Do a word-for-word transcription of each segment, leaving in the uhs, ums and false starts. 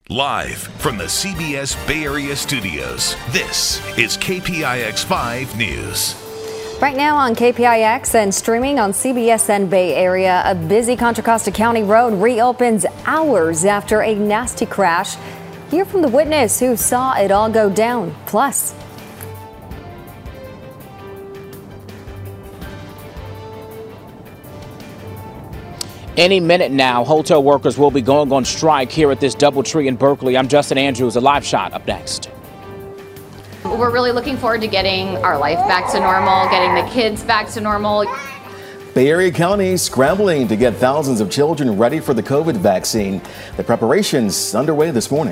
Live from the C B S Bay Area studios, this is K P I X five News. Right now on K P I X and streaming on C B S N Bay Area, a busy Contra Costa County road reopens hours after a nasty crash. Hear from the witness who saw it all go down. Plus, any minute now, hotel workers will be going on strike here at this DoubleTree in Berkeley. I'm Justin Andrews. A live shot up next. We're really looking forward to getting our life back to normal, getting the kids back to normal. Bay Area County scrambling to get thousands of children ready for the COVID vaccine. The preparations underway this morning.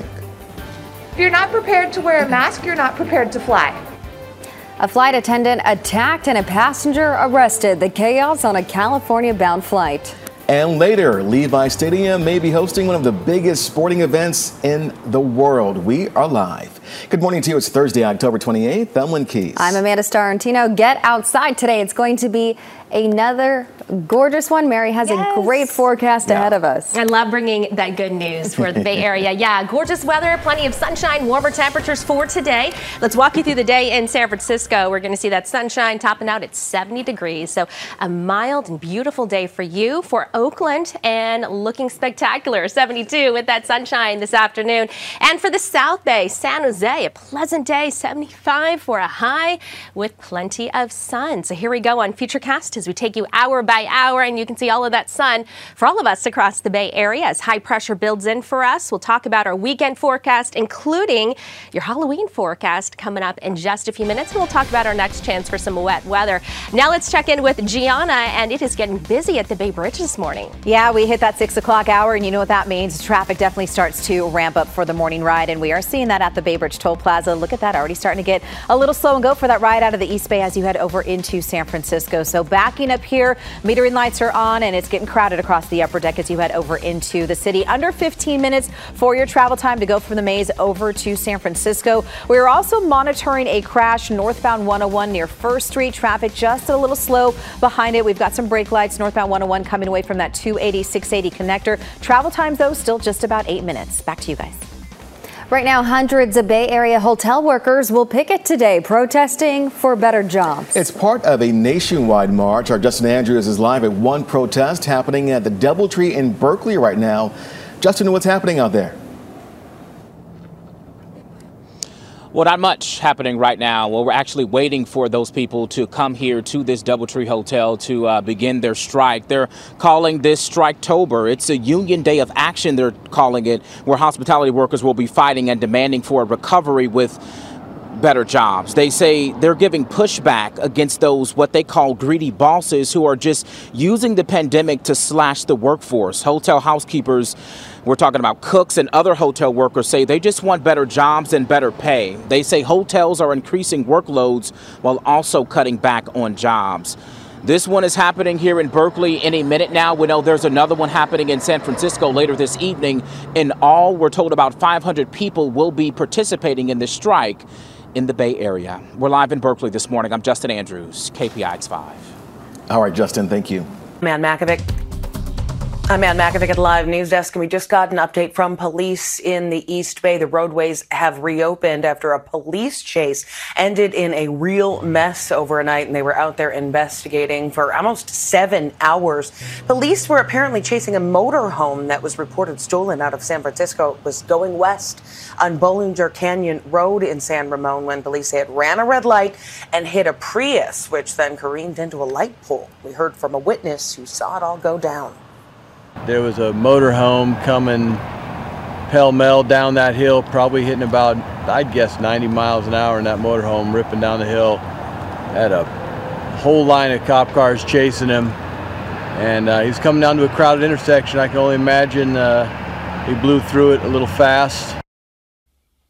If you're not prepared to wear a mask, you're not prepared to fly. A flight attendant attacked and a passenger arrested. The chaos on a California-bound flight. And later, Levi Stadium may be hosting one of the biggest sporting events in the world. We are live. Good morning to you. It's Thursday, October twenty-eighth. I'm Lynn Keys. I'm Amanda Starantino. Get outside today. It's going to be another gorgeous one. Mary has yes. a great forecast yeah. ahead of us. I love bringing that good news for the Bay Area. Yeah, gorgeous weather, plenty of sunshine, warmer temperatures for today. Let's walk you through the day in San Francisco. We're going to see that sunshine topping out at seventy degrees. So a mild and beautiful day for you. For Oakland, and looking spectacular, seventy-two with that sunshine this afternoon. And for the South Bay, San Jose, a pleasant day, seventy-five for a high with plenty of sun. So here we go on Futurecast as we take you hour by hour, and you can see all of that sun for all of us across the Bay Area as high pressure builds in for us. We'll talk about our weekend forecast, including your Halloween forecast coming up in just a few minutes, and we'll talk about our next chance for some wet weather. Now let's check in with Gianna, and it is getting busy at the Bay Bridge this morning. Yeah, we hit that six o'clock hour, and you know what that means. Traffic definitely starts to ramp up for the morning ride, and we are seeing that at the Bay Bridge Toll Plaza. Look at that, already starting to get a little slow and go for that ride out of the East Bay as you head over into San Francisco. So backing up here, metering lights are on, and it's getting crowded across the upper deck as you head over into the city. Under fifteen minutes for your travel time to go from the Maze over to San Francisco. We're also monitoring a crash northbound one oh one near First Street. Traffic just a little slow behind it. We've got some brake lights northbound one oh one coming away from that two eighty, six eighty connector. Travel times, though, still just about eight minutes. Back to you guys. Right now, hundreds of Bay Area hotel workers will picket today, protesting for better jobs. It's part of a nationwide march. Our Justin Andrews is live at one protest happening at the DoubleTree in Berkeley right now. Justin, what's happening out there? Well, not much happening right now. Well, we're actually waiting for those people to come here to this DoubleTree Hotel to uh, begin their strike. They're calling this Striketober. It's a union day of action, they're calling it, where hospitality workers will be fighting and demanding for a recovery with better jobs. They say they're giving pushback against those what they call greedy bosses who are just using the pandemic to slash the workforce. Hotel housekeepers, we're talking about cooks and other hotel workers, say they just want better jobs and better pay. They say hotels are increasing workloads while also cutting back on jobs. This one is happening here in Berkeley any minute now. We know there's another one happening in San Francisco later this evening. In all, we're told about five hundred people will be participating in this strike in the Bay Area. We're live in Berkeley this morning. I'm Justin Andrews, K P I X five. All right, Justin, thank you. Man Makovic. I'm Ann Makovic at the Live News Desk, and we just got an update from police in the East Bay. The roadways have reopened after a police chase ended in a real mess overnight, and they were out there investigating for almost seven hours. Police were apparently chasing a motorhome that was reported stolen out of San Francisco. It was going west on Bollinger Canyon Road in San Ramon when police say it ran a red light and hit a Prius, which then careened into a light pole. We heard from a witness who saw it all go down. There was a motorhome coming pell-mell down that hill, probably hitting about, I'd guess, ninety miles an hour in that motorhome, ripping down the hill. Had a whole line of cop cars chasing him, and uh, he's coming down to a crowded intersection. I can only imagine uh, he blew through it a little fast.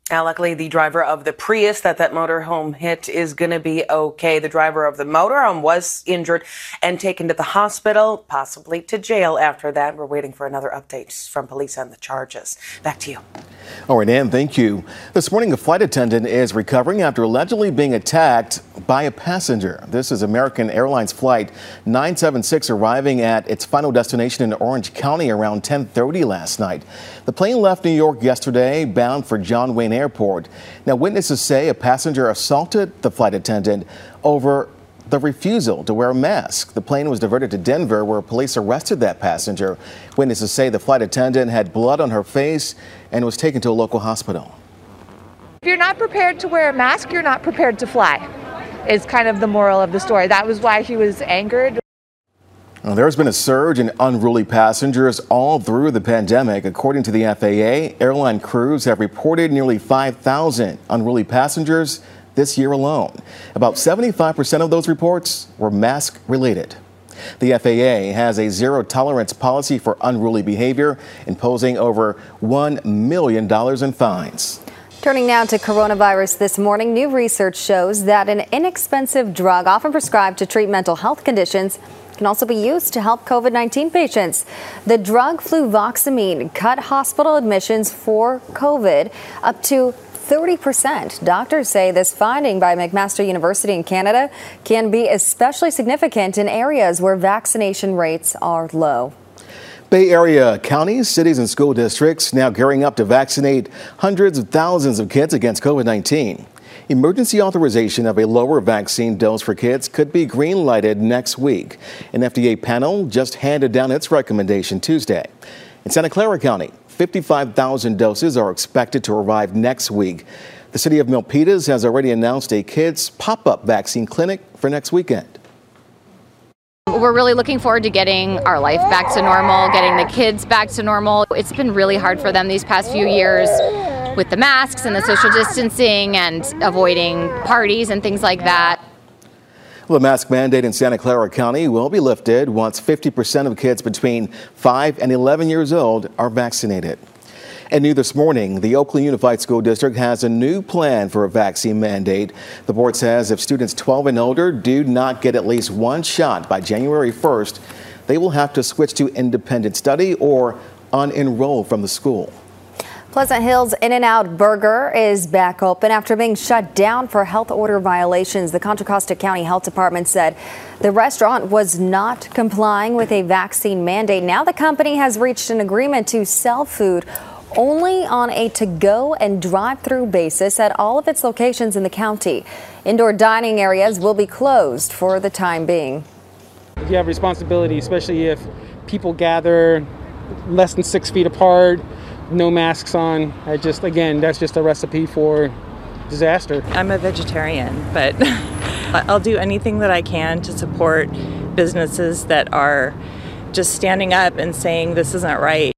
Now, luckily, the driver of the Prius that that motorhome hit is going to be okay. The driver of the motorhome was injured and taken to the hospital, possibly to jail after that. We're waiting for another update from police on the charges. Back to you. All right, Ann, thank you. This morning, a flight attendant is recovering after allegedly being attacked by a passenger. This is American Airlines Flight nine seven six arriving at its final destination in Orange County around ten thirty last night. The plane left New York yesterday, bound for John Wayne Airport. Now, witnesses say a passenger assaulted the flight attendant over the refusal to wear a mask. The plane was diverted to Denver, where police arrested that passenger. Witnesses say the flight attendant had blood on her face and was taken to a local hospital. If you're not prepared to wear a mask, you're not prepared to fly, is kind of the moral of the story. That was why he was angered. Well, there's been a surge in unruly passengers all through the pandemic. According to the F A A, airline crews have reported nearly five thousand unruly passengers this year alone. About seventy-five percent of those reports were mask related. The F A A has a zero tolerance policy for unruly behavior, imposing over one million dollars in fines. Turning now to coronavirus this morning, new research shows that an inexpensive drug often prescribed to treat mental health conditions can also be used to help COVID nineteen patients. The drug fluvoxamine cut hospital admissions for COVID up to thirty percent. Doctors say this finding by McMaster University in Canada can be especially significant in areas where vaccination rates are low. Bay Area counties, cities, and school districts now gearing up to vaccinate hundreds of thousands of kids against COVID nineteen. Emergency authorization of a lower vaccine dose for kids could be green-lighted next week. An F D A panel just handed down its recommendation Tuesday. In Santa Clara County, fifty-five thousand doses are expected to arrive next week. The city of Milpitas has already announced a kids pop-up vaccine clinic for next weekend. We're really looking forward to getting our life back to normal, getting the kids back to normal. It's been really hard for them these past few years with the masks and the social distancing and avoiding parties and things like that. The mask mandate in Santa Clara County will be lifted once fifty percent of kids between five and eleven years old are vaccinated. And new this morning, the Oakland Unified School District has a new plan for a vaccine mandate. The board says if students twelve and older do not get at least one shot by January first, they will have to switch to independent study or unenroll from the school. Pleasant Hill's In-N-Out Burger is back open after being shut down for health order violations. The Contra Costa County Health Department said the restaurant was not complying with a vaccine mandate. Now the company has reached an agreement to sell food only on a to-go and drive-through basis at all of its locations in the county. Indoor dining areas will be closed for the time being. You have responsibility, especially if people gather less than six feet apart, no masks on. I just, again, that's just a recipe for disaster. I'm a vegetarian, but I'll do anything that I can to support businesses that are just standing up and saying this isn't right.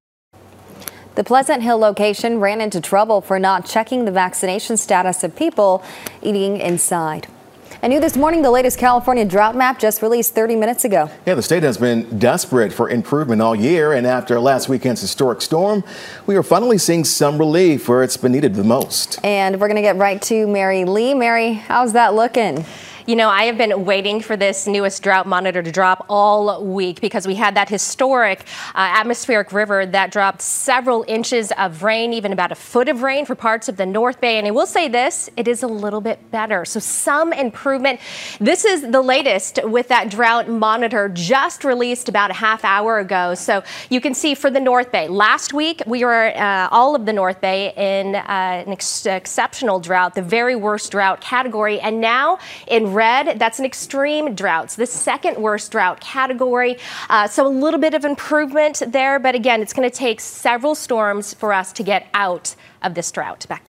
The Pleasant Hill location ran into trouble for not checking the vaccination status of people eating inside. And new this morning, the latest California drought map just released thirty minutes ago. Yeah, the state has been desperate for improvement all year, and after last weekend's historic storm, we are finally seeing some relief where it's been needed the most. And we're going to get right to Mary Lee. Mary, how's that looking? You know, I have been waiting for this newest drought monitor to drop all week because we had that historic uh, atmospheric river that dropped several inches of rain, even about a foot of rain for parts of the North Bay. And I will say this, it is a little bit better. So some improvement. This is the latest with that drought monitor just released about a half hour ago. So you can see for the North Bay, last week we were uh, all of the North Bay in uh, an ex- exceptional drought, the very worst drought category. And now in red, that's an extreme drought. So the second worst drought category. Uh, so a little bit of improvement there. But again, it's going to take several storms for us to get out of this drought. Back